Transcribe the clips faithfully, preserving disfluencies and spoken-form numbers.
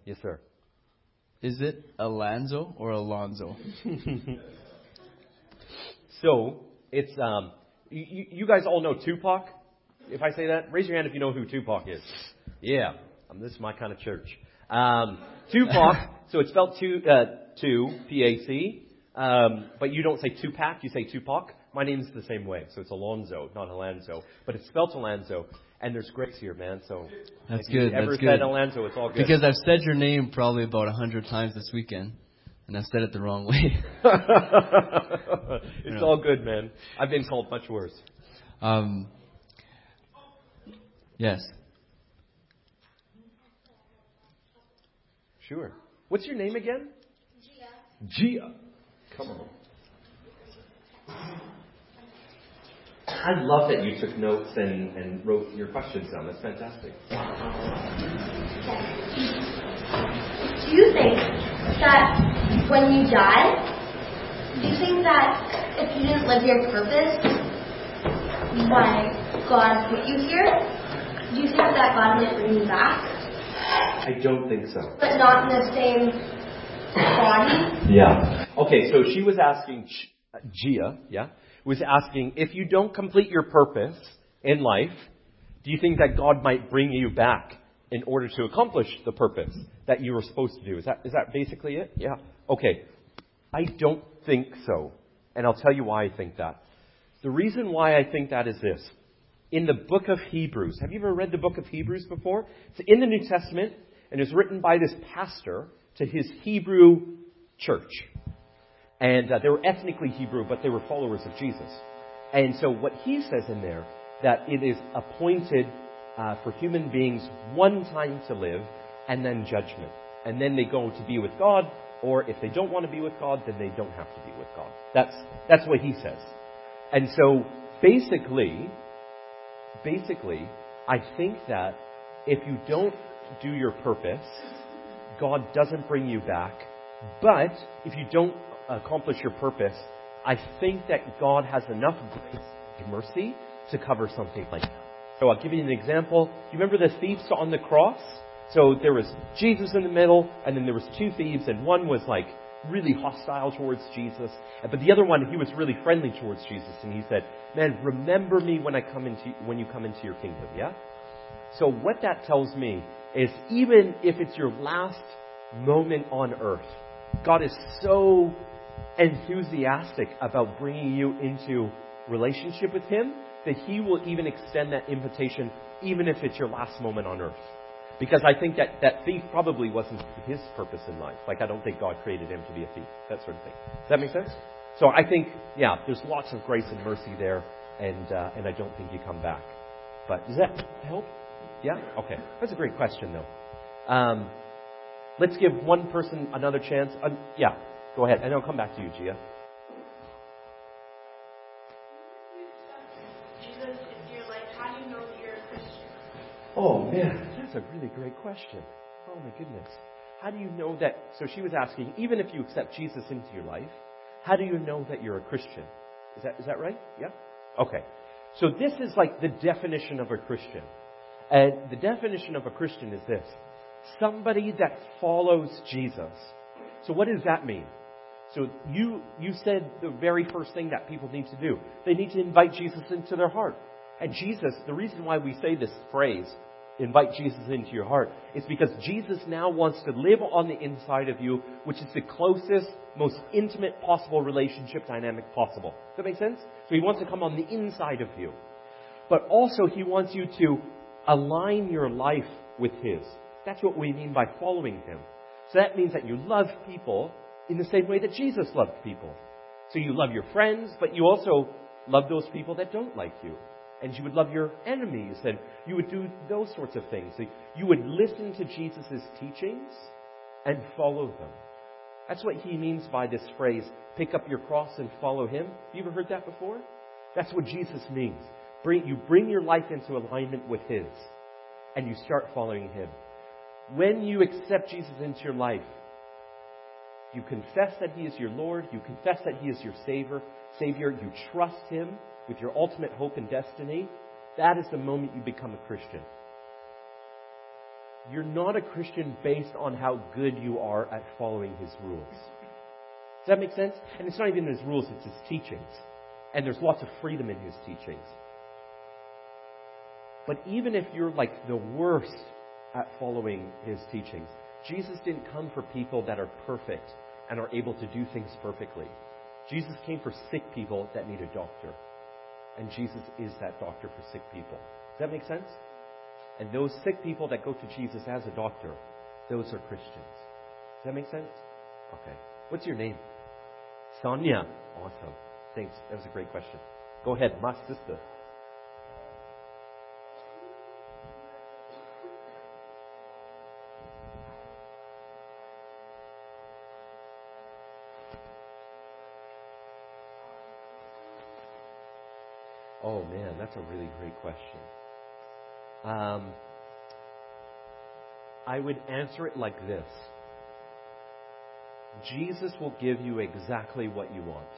Yes, sir. Is it Alonzo or Alonzo? So, it's, um, you, you guys all know Tupac? If I say that, raise your hand if you know who Tupac is. Yeah, um, this is my kind of church. Um, Tupac, so it's spelled two, uh, two, P A C, um, but you don't say Tupac, you say Tupac. My name's the same way, so it's Alonzo, not Alonzo, but it's spelled Alonzo, and there's grace here, man, so That's if you good. ever That's said good. Alonzo, it's all good. Because I've said your name probably about a hundred times this weekend, and I've said it the wrong way. It's all good, man. I've been called much worse. Um, yes. Sure. What's your name again? Gia. Gia. Come on. I love that you took notes and, and wrote your questions down. That's fantastic. Do you think that when you die, do you think that if you didn't live your purpose, why God put you here, do you think that God might bring you back? I don't think so. But not in the same body? Yeah. Okay, so she was asking, Gia, yeah, was asking, if you don't complete your purpose in life, do you think that God might bring you back in order to accomplish the purpose that you were supposed to do? Is that is that basically it? Yeah. Okay. I don't think so. And I'll tell you why I think that. The reason why I think that is this. In the book of Hebrews, have you ever read the book of Hebrews before? It's in the New Testament, and it's written by this pastor to his Hebrew church. And uh, they were ethnically Hebrew, but they were followers of Jesus. And so what he says in there, that it is appointed uh, for human beings one time to live, and then judgment. And then they go to be with God, or if they don't want to be with God, then they don't have to be with God. That's that's what he says. And so basically, basically, I think that if you don't do your purpose, God doesn't bring you back. But if you don't accomplish your purpose, I think that God has enough grace and mercy to cover something like that. So I'll give you an example. Do you remember the thieves on the cross? So there was Jesus in the middle, and then there was two thieves, and one was like really hostile towards Jesus, but the other one, he was really friendly towards Jesus, and he said, "Man, remember me when I come into when you come into your kingdom." Yeah. So what that tells me is, even if it's your last moment on earth, God is so enthusiastic about bringing you into relationship with Him that He will even extend that invitation, even if it's your last moment on earth. Because I think that that thief probably wasn't his purpose in life. Like, I don't think God created him to be a thief. That sort of thing. Does that make sense? So I think, yeah, there's lots of grace and mercy there, and uh, and I don't think you come back. But does that help? Yeah? Okay. That's a great question, though. Um, let's give one person another chance. Uh, yeah, go ahead. And I'll come back to you, Gia. Jesus into your life, how do you know that you're a Christian? Oh, man, that's a really great question. Oh, my goodness. How do you know that? So she was asking, even if you accept Jesus into your life, how do you know that you're a Christian? Is that is that right? Yeah? Okay. So this is like the definition of a Christian. And the definition of a Christian is this: somebody that follows Jesus. So what does that mean? So you you said the very first thing that people need to do. They need to invite Jesus into their heart. And Jesus, the reason why we say this phrase, invite Jesus into your heart, is because Jesus now wants to live on the inside of you, which is the closest, most intimate possible relationship dynamic possible. Does that make sense? So He wants to come on the inside of you. But also He wants you to align your life with His. That's what we mean by following Him. So that means that you love people in the same way that Jesus loved people. So you love your friends, but you also love those people that don't like you. And you would love your enemies, and you would do those sorts of things. You would listen to Jesus' teachings and follow them. That's what He means by this phrase, pick up your cross and follow Him. Have you ever heard that before? That's what Jesus means. Bring, you bring your life into alignment with His, and you start following Him. When you accept Jesus into your life, you confess that He is your Lord, you confess that He is your Savior, Savior, you trust Him with your ultimate hope and destiny. That is the moment you become a Christian. You're not a Christian based on how good you are at following His rules. Does that make sense? And it's not even His rules, it's His teachings. And there's lots of freedom in His teachings. But even if you're like the worst at following His teachings, Jesus didn't come for people that are perfect and are able to do things perfectly. Jesus came for sick people that need a doctor. And Jesus is that doctor for sick people. Does that make sense? And those sick people that go to Jesus as a doctor, those are Christians. Does that make sense? Okay. What's your name? Sonia. Awesome. Thanks. That was a great question. Go ahead, my sister. Oh man, that's a really great question. Um, I would answer it like this. Jesus will give you exactly what you want.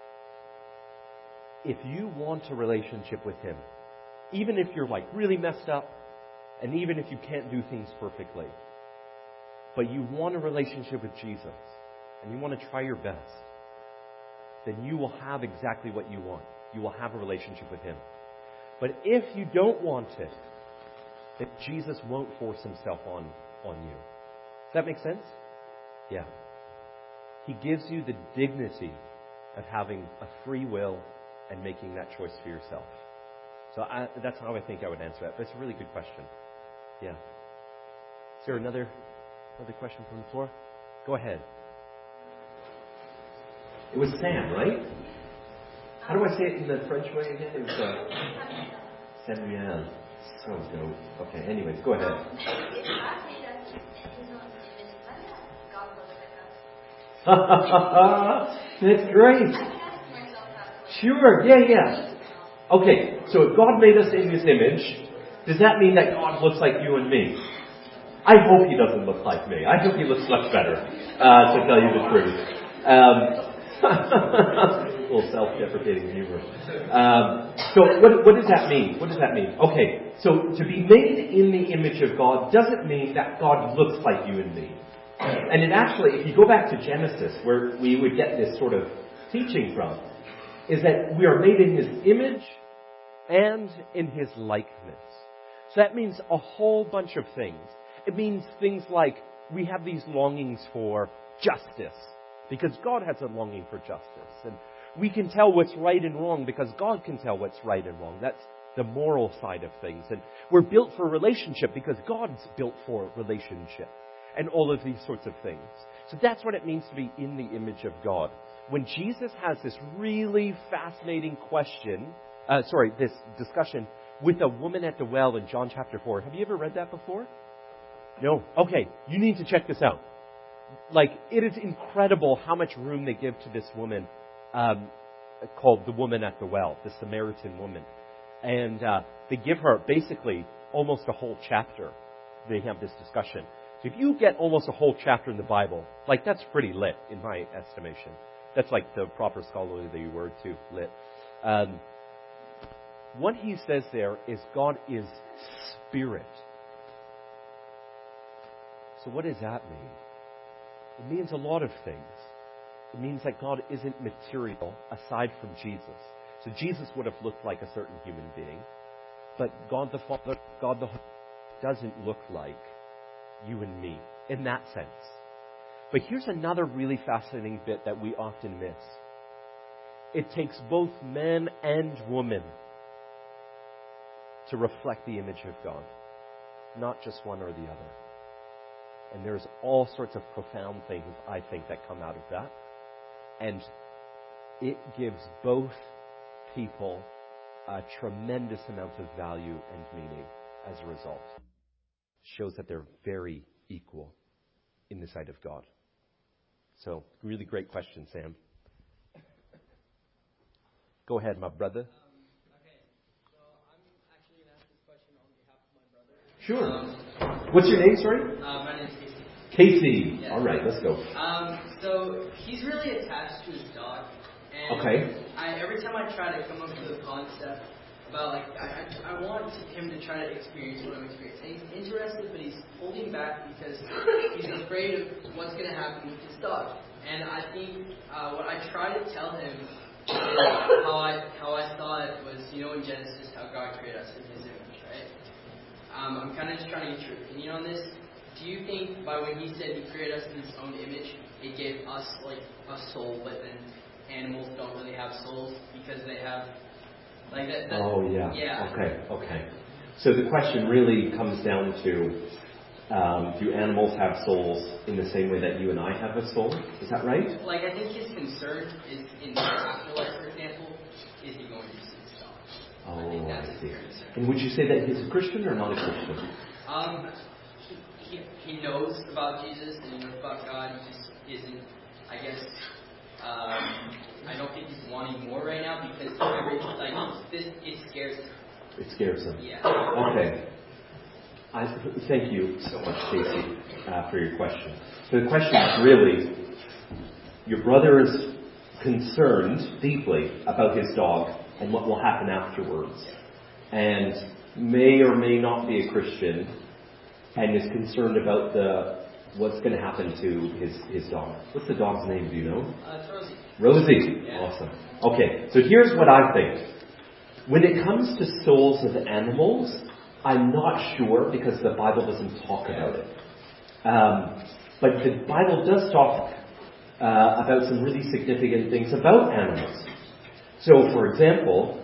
If you want a relationship with Him, even if you're like really messed up, and even if you can't do things perfectly, but you want a relationship with Jesus, and you want to try your best, then you will have exactly what you want. You will have a relationship with Him. But if you don't want it, then Jesus won't force Himself on, on you. Does that make sense? Yeah. He gives you the dignity of having a free will and making that choice for yourself. So I, that's how I think I would answer that. But it's a really good question. Yeah. Is there another, another question from the floor? Go ahead. It was Sam, right? How do I say it in the French way again? It was uh, Samuel. So dope. Okay, anyways, go ahead. That's great. Sure, yeah, yeah. Okay, so if God made us in His image, does that mean that God looks like you and me? I hope He doesn't look like me. I hope He looks much better, uh, to tell you the truth. Um, a little self-deprecating humor. Um, so what, what does that mean? What does that mean? Okay, so to be made in the image of God doesn't mean that God looks like you and me. And it actually, if you go back to Genesis, where we would get this sort of teaching from, is that we are made in His image and in His likeness. So that means a whole bunch of things. It means things like we have these longings for justice, because God has a longing for justice. And we can tell what's right and wrong because God can tell what's right and wrong. That's the moral side of things. And we're built for relationship because God's built for relationship. And all of these sorts of things. So that's what it means to be in the image of God. When Jesus has this really fascinating question, uh, sorry, this discussion with a woman at the well in John chapter four. Have you ever read that before? No? Okay, you need to check this out. Like, it is incredible how much room they give to this woman um, called the woman at the well, the Samaritan woman. And uh, they give her basically almost a whole chapter. They have this discussion. So if you get almost a whole chapter in the Bible, like that's pretty lit in my estimation. That's like the proper scholarly word too, lit. Um, what he says there is God is spirit. So what does that mean? It means a lot of things. It means that God isn't material aside from Jesus. So Jesus would have looked like a certain human being. But God the Father, God the Holy doesn't look like you and me in that sense. But here's another really fascinating bit that we often miss. It takes both men and women to reflect the image of God, not just one or the other. And there's all sorts of profound things, I think, that come out of that. And it gives both people a tremendous amount of value and meaning as a result. Shows that they're very equal in the sight of God. So, really great question, Sam. Go ahead, my brother. Um, okay, so I'm actually going to ask this question on behalf of my brother. Sure. Um, What's your name, sorry? Uh, my name's Casey. Casey. Yes. All right, let's go. Um, so he's really attached to his dog. And Okay. I, every time I try to come up with a concept about like I, I I want him to try to experience what I'm experiencing. He's interested, but he's holding back because he's afraid of what's going to happen with his dog. And I think uh, what I try to tell him is how I how I saw it was, you know, in Genesis, how God created us in His image, right? Um, I'm kind of just trying to get your opinion on this. Do you think by when He said He created us in His own image, it gave us like a soul, but then animals don't really have souls because they have like that? that oh yeah. Yeah. Okay. Okay. So the question really comes down to: um, do animals have souls in the same way that you and I have a soul? Is that right? Like I think his concern is in the afterlife, for example, is he going to see his dog? Oh, I think that's I his see. concern. And would you say that he's a Christian or not a Christian? Um, he, he he knows about Jesus and he knows about God. He just isn't, I guess. Um, I don't think he's wanting more right now because every like this it scares him. It scares him. Yeah. Okay. I, thank you so much, Casey, uh, for your question. So the question is really, your brother is concerned deeply about his dog and what will happen afterwards, and may or may not be a Christian, and is concerned about the what's going to happen to his, his dog. What's the dog's name? Do you know? Uh, it's Rosie. Rosie. Yeah. Awesome. Okay, so here's what I think. When it comes to souls of animals, I'm not sure because the Bible doesn't talk about it. Um, but the Bible does talk uh, about some really significant things about animals. So, for example,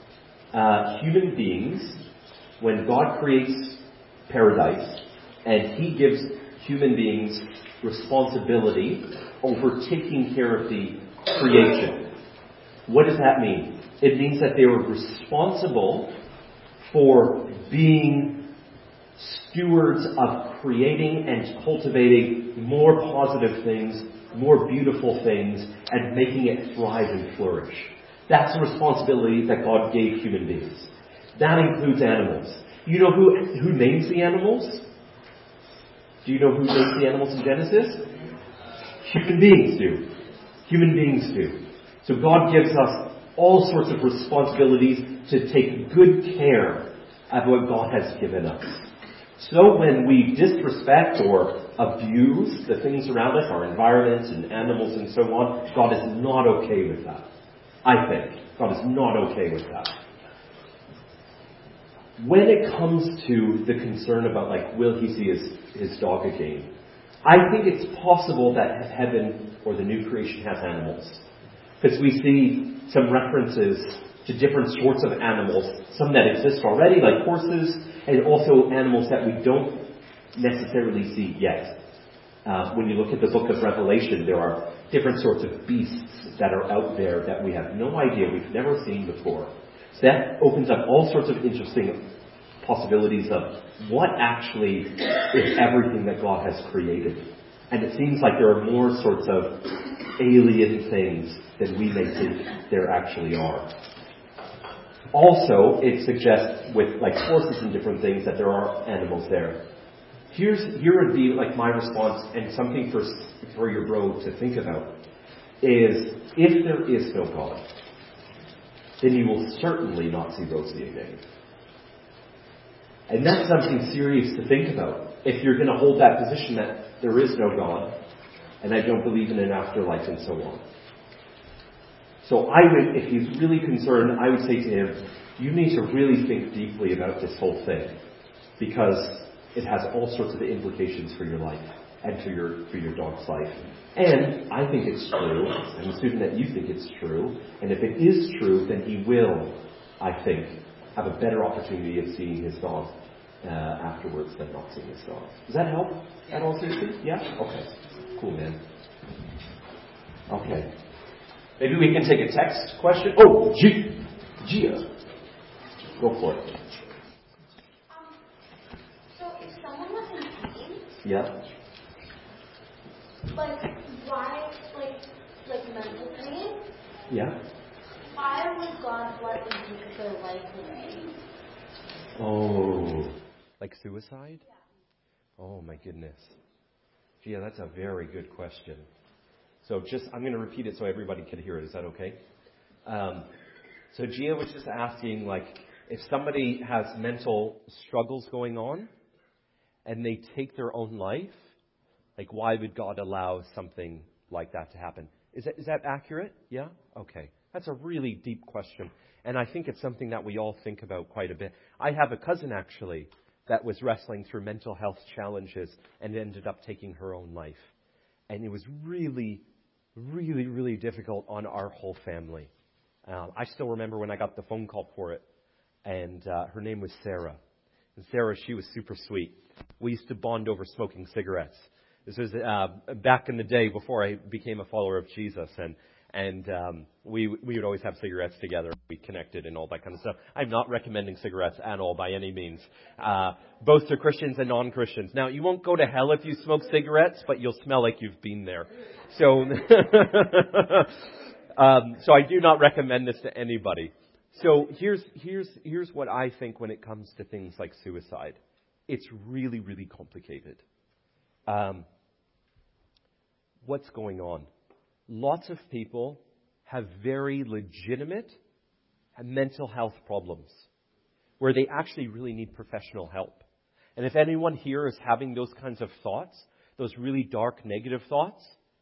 uh, human beings, when God creates paradise and He gives human beings responsibility over taking care of the creation, what does that mean? It means that they were responsible for being stewards of creating and cultivating more positive things, more beautiful things, and making it thrive and flourish. That's the responsibility that God gave human beings. That includes animals. You know who, who names the animals? Do you know who names the animals in Genesis? Human beings do. Human beings do. So God gives us all sorts of responsibilities to take good care of what God has given us. So when we disrespect or abuse the things around us, our environment and animals and so on, God is not okay with that. I think. God is not okay with that. When it comes to the concern about, like, will he see his, his dog again? I think it's possible that heaven or the new creation has animals. Because we see some references to different sorts of animals, some that exist already, like horses, and also animals that we don't necessarily see yet. Uh, when you look at the book of Revelation, there are different sorts of beasts that are out there that we have no idea, we've never seen before. So that opens up all sorts of interesting possibilities of what actually is everything that God has created. And it seems like there are more sorts of alien things than we may think there actually are. Also, it suggests with like horses and different things that there are animals there. Here's here would be like my response, and something for for your bro to think about, is if there is no God, then you will certainly not see Rosie again. And that's something serious to think about. If you're going to hold that position that there is no God, and I don't believe in an afterlife and so on. So I would, if he's really concerned, I would say to him, you need to really think deeply about this whole thing, because it has all sorts of implications for your life and for your for your dog's life. And I think it's true. I'm assuming that you think it's true. And if it is true, then he will, I think, have a better opportunity of seeing his dog uh, afterwards than not seeing his dog. Does that help at all, seriously? Yeah? Okay. Cool, man. Okay. Maybe we can take a text question. Oh, G- Gia. Go for it. Um, so if someone was in pain, Yeah. like why, like, like mental pain, Yeah. why would God let them take their life away? Oh. Like suicide? Oh, my goodness. Gia, that's a very good question. So just, I'm going to repeat it so everybody can hear it. Is that okay? Um, so Gia was just asking, like, if somebody has mental struggles going on and they take their own life, like why would God allow something like that to happen? Is that, is that accurate? Yeah? Okay. That's a really deep question. And I think it's something that we all think about quite a bit. I have a cousin, actually, that was wrestling through mental health challenges and ended up taking her own life. And it was really, really, really difficult on our whole family. Um, I still remember when I got the phone call for it. And uh, her name was Sarah. And Sarah, she was super sweet. We used to bond over smoking cigarettes. This was uh, back in the day before I became a follower of Jesus. And And um, we we would always have cigarettes together. We connected and all that kind of stuff. I'm not recommending cigarettes at all by any means, uh, both to Christians and non-Christians. Now, you won't go to hell if you smoke cigarettes, but you'll smell like you've been there. So, um, so I do not recommend this to anybody. So here's here's here's what I think when it comes to things like suicide. It's really, really complicated. Um, what's going on? Lots of people have very legitimate mental health problems where they actually really need professional help. And if anyone here is having those kinds of thoughts, those really dark, negative thoughts,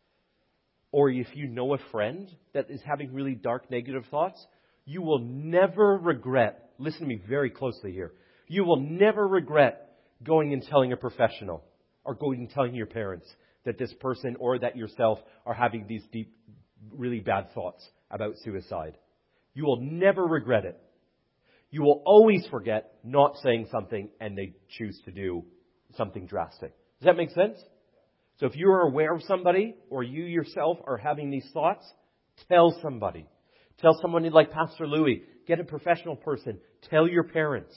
or if you know a friend that is having really dark, negative thoughts, you will never regret, listen to me very closely here, you will never regret going and telling a professional or going and telling your parents that this person or that yourself are having these deep, really bad thoughts about suicide. You will never regret it. You will always forget not saying something and they choose to do something drastic. Does that make sense? So if you are aware of somebody or you yourself are having these thoughts, tell somebody. Tell someone like Pastor Louis. Get a professional person. Tell your parents.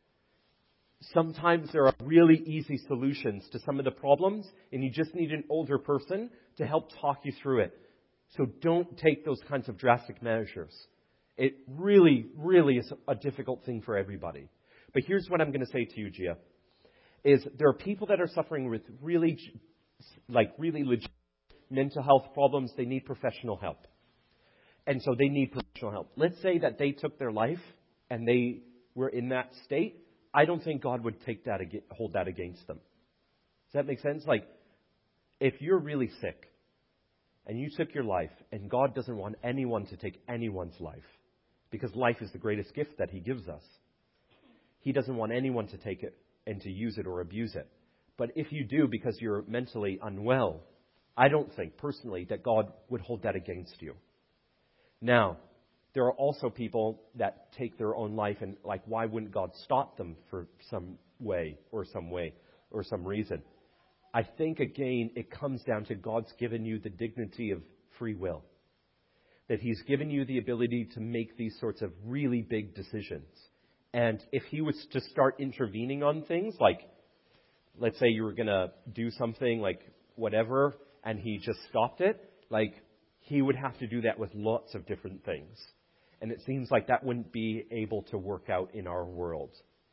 Sometimes there are really easy solutions to some of the problems, and you just need an older person to help talk you through it. So don't take those kinds of drastic measures. It really, really is a difficult thing for everybody. But here's what I'm going to say to you, Gia, is there are people that are suffering with really, like really legit mental health problems. They need professional help. And so they need professional help. Let's say that they took their life and they were in that state. I don't think God would take that, hold that against them. Does that make sense? Like, if you're really sick and you took your life, and God doesn't want anyone to take anyone's life, because life is the greatest gift that He gives us. He doesn't want anyone to take it and to use it or abuse it. But if you do because you're mentally unwell, I don't think personally that God would hold that against you. Now, there are also people that take their own life and, like, why wouldn't God stop them for some way or some way or some reason? I think, again, it comes down to God's given you the dignity of free will. That He's given you the ability to make these sorts of really big decisions. And if He was to start intervening on things, like, let's say you were going to do something, like, whatever, and He just stopped it, like, He would have to do that with lots of different things. And it seems like that wouldn't be able to work out in our world.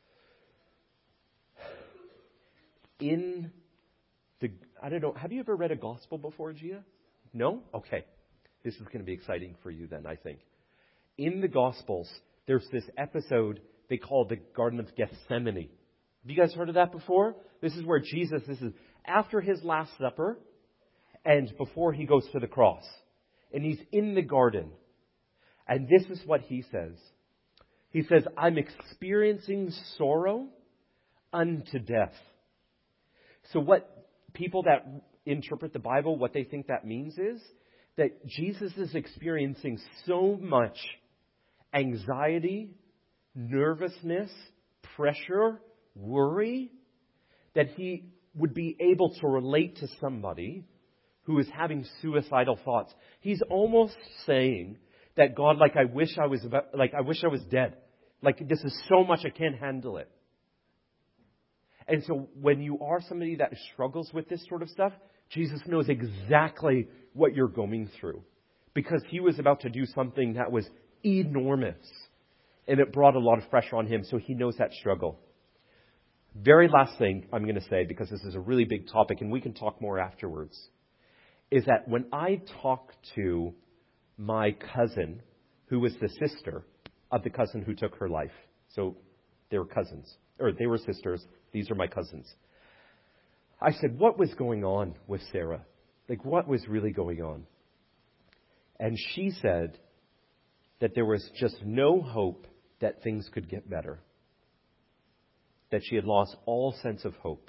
In the, I don't know, have you ever read a gospel before, Gia? No? Okay. This is going to be exciting for you then, I think. In the Gospels, there's this episode they call the Garden of Gethsemane. Have you guys heard of that before? This is where Jesus, this is after His Last Supper and before He goes to the cross. And He's in the garden. And this is what He says. He says, I'm experiencing sorrow unto death. So what people that interpret the Bible, what they think that means is that Jesus is experiencing so much anxiety, nervousness, pressure, worry, that He would be able to relate to somebody who is having suicidal thoughts. He's almost saying that God, like I wish I was about, like I wish I was dead. Like this is so much I can't handle it. And so when you are somebody that struggles with this sort of stuff, Jesus knows exactly what you're going through. Because He was about to do something that was enormous. And it brought a lot of pressure on Him, so He knows that struggle. Very last thing I'm going to say, because this is a really big topic, and we can talk more afterwards, is that when I talk to my cousin, who was the sister of the cousin who took her life, So they were cousins, or they were sisters. These are my cousins. I said, what was going on with Sarah? Like, what was really going on? And she said that there was just no hope that things could get better. That she had lost all sense of hope.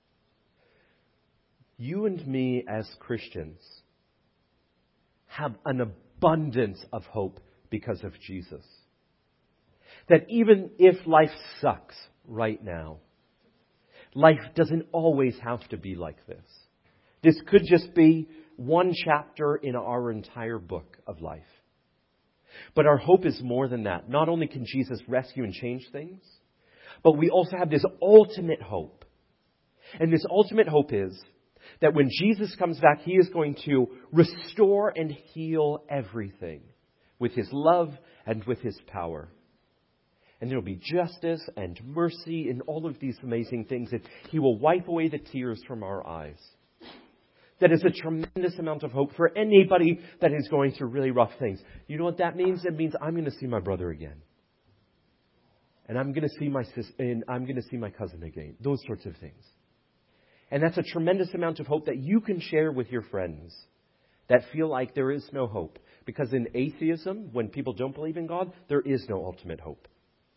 You and me as Christians have an abundance of hope because of Jesus. That even if life sucks right now, life doesn't always have to be like this. This could just be one chapter in our entire book of life. But our hope is more than that. Not only can Jesus rescue and change things, but we also have this ultimate hope. And this ultimate hope is that when Jesus comes back, He is going to restore and heal everything with His love and with His power. And there will be justice and mercy and all of these amazing things. And He will wipe away the tears from our eyes. That is a tremendous amount of hope for anybody that is going through really rough things. You know what that means? It means I'm going to see my brother again. And I'm going to see my sis- and I'm going to see my cousin again. Those sorts of things. And that's a tremendous amount of hope that you can share with your friends that feel like there is no hope. Because in atheism, when people don't believe in God, there is no ultimate hope.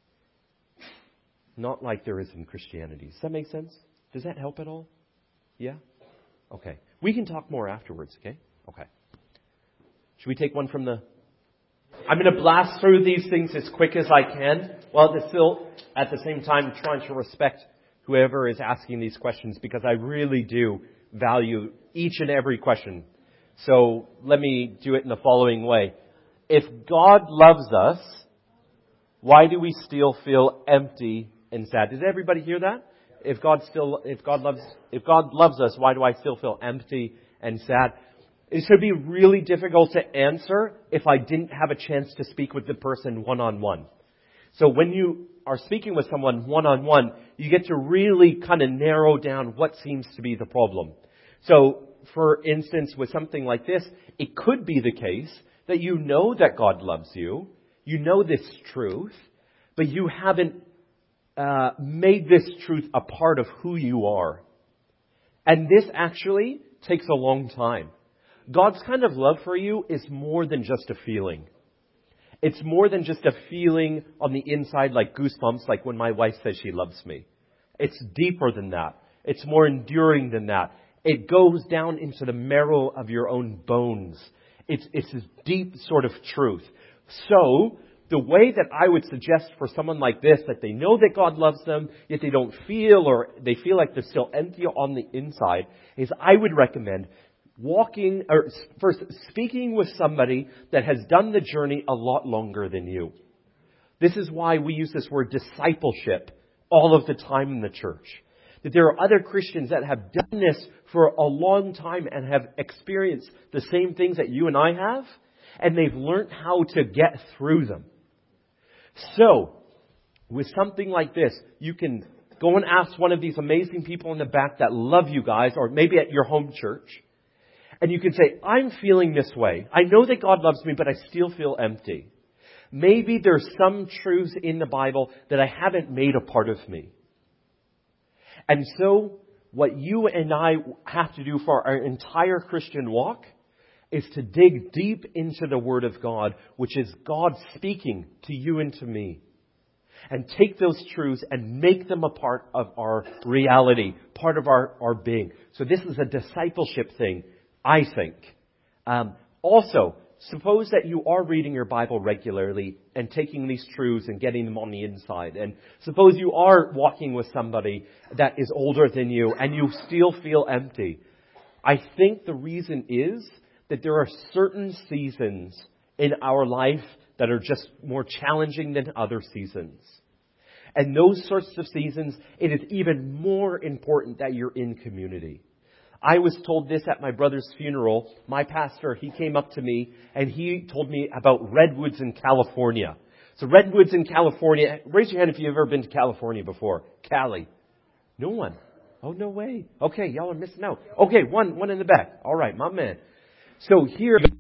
Not like there is in Christianity. Does that make sense? Does that help at all? Yeah? Okay. We can talk more afterwards, okay? Okay. Should we take one from the... I'm going to blast through these things as quick as I can, while still, at the same time, trying to respect whoever is asking these questions, because I really do value each and every question. So let me do it in the following way. If God loves us, why do we still feel empty and sad? Does everybody hear that? If God still, if God loves, if God loves us, why do I still feel empty and sad? It should be really difficult to answer if I didn't have a chance to speak with the person one-on-one. So when you are speaking with someone one-on-one, you get to really kind of narrow down what seems to be the problem. So, for instance, with something like this, it could be the case that you know that God loves you, you know this truth, but you haven't uh, made this truth a part of who you are. And this actually takes a long time. God's kind of love for you is more than just a feeling. It's more than just a feeling on the inside, like goosebumps, like when my wife says she loves me. It's deeper than that. It's more enduring than that. It goes down into the marrow of your own bones. It's, it's this deep sort of truth. So, the way that I would suggest for someone like this, that they know that God loves them, yet they don't feel, or they feel like they're still empty on the inside, is I would recommend walking, or first speaking with somebody that has done the journey a lot longer than you. This is why we use this word discipleship all of the time in the church. That there are other Christians that have done this for a long time and have experienced the same things that you and I have, and they've learned how to get through them. So, with something like this, you can go and ask one of these amazing people in the back that love you guys, or maybe at your home church, and you can say, I'm feeling this way. I know that God loves me, but I still feel empty. Maybe there's some truths in the Bible that I haven't made a part of me. And so, what you and I have to do for our entire Christian walk is to dig deep into the Word of God, which is God speaking to you and to me. And take those truths and make them a part of our reality, part of our, our being. So this is a discipleship thing, I think. Um, also, suppose that you are reading your Bible regularly and taking these truths and getting them on the inside. And suppose you are walking with somebody that is older than you and you still feel empty. I think the reason is that there are certain seasons in our life that are just more challenging than other seasons. And those sorts of seasons, it is even more important that you're in community. I was told this at my brother's funeral. My pastor, he came up to me and he told me about redwoods in California. So redwoods in California. Raise your hand if you've ever been to California before. Cali. No one. Oh, no way. Okay, y'all are missing out. Okay, one, one in the back. All right, my man. So here,